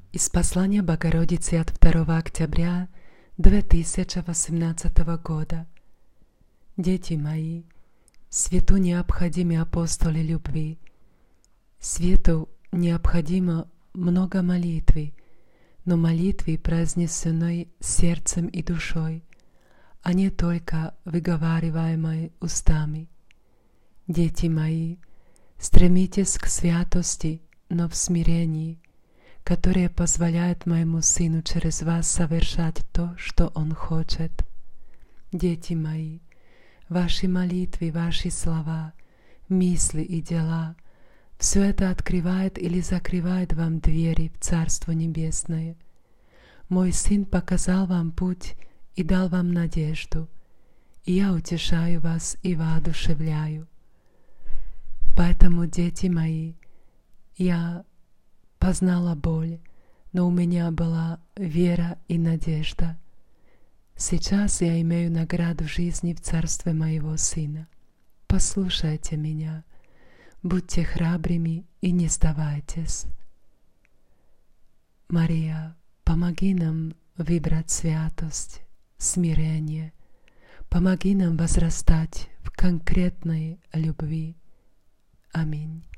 Из послания Богородицы от 2 октября 2018 года. Дети мои, свету необходимы апостолы любви. Свету необходимо много молитвы, но молитвы, произнесенной сердцем и душой, а не только выговариваемой устами. Дети мои, стремитесь к святости, но в смирении, которое позволяет моему Сыну через вас совершать то, что Он хочет. Дети мои, ваши молитвы, ваши слова, мысли и дела — все это открывает или закрывает вам двери в Царство Небесное. Мой Сын показал вам путь и дал вам надежду, и я утешаю вас и воодушевляю. Поэтому, дети мои, я познала боль, но у меня была вера и надежда. Сейчас я имею награду жизни в царстве моего Сына. Послушайте меня, будьте храбрыми и не сдавайтесь. Мария, помоги нам выбрать святость, смирение. Помоги нам возрастать в конкретной любви. Аминь.